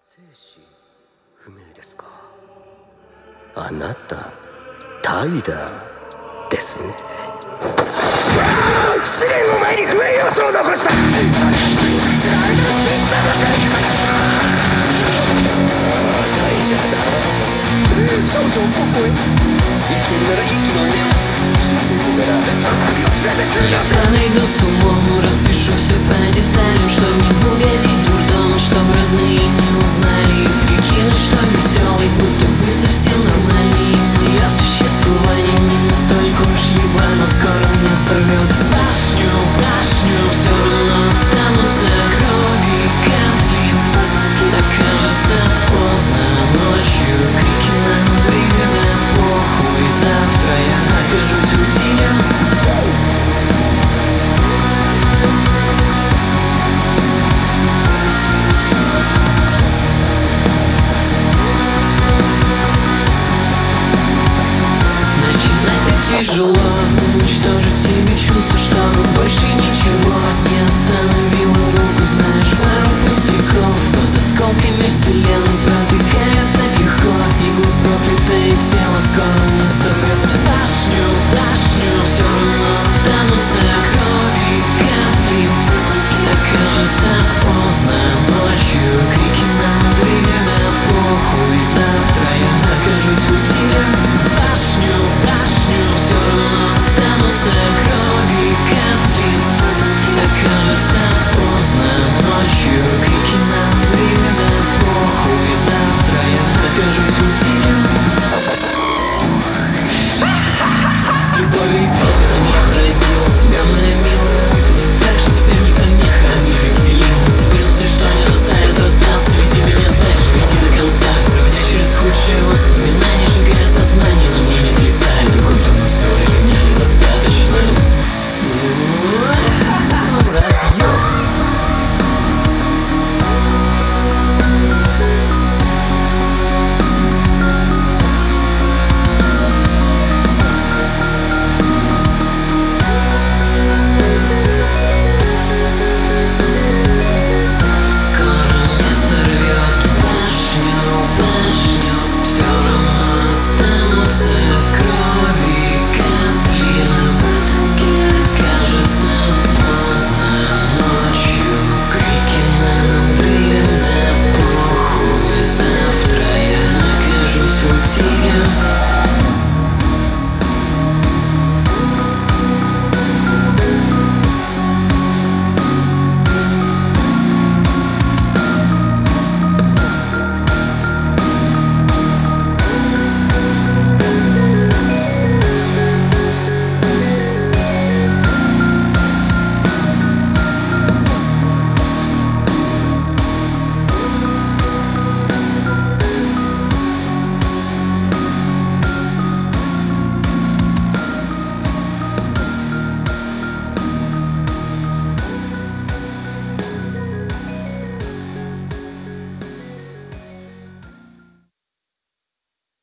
生死不明ですか。あなた怠惰ですね。試練の前に不明要素を残した。少女をここへ。生きるなら息の根を、死ぬならその首を連れてくる。 Я найду с умом, распишу все по деталям, чтоб не угодить дурдом, чтоб родные не узнали и прикинуть, что веселый, будто бы совсем нормальный. Ее существование не настолько уж ебано, скоро мне сорвет башню, все равно останутся крови и капли. Так кажется поздно ночью, крики на дверь, похуй, завтра я окажусь в утиле. Начинать так тяжело, уничтожить себе чувства, чтобы больше ничего не осталось.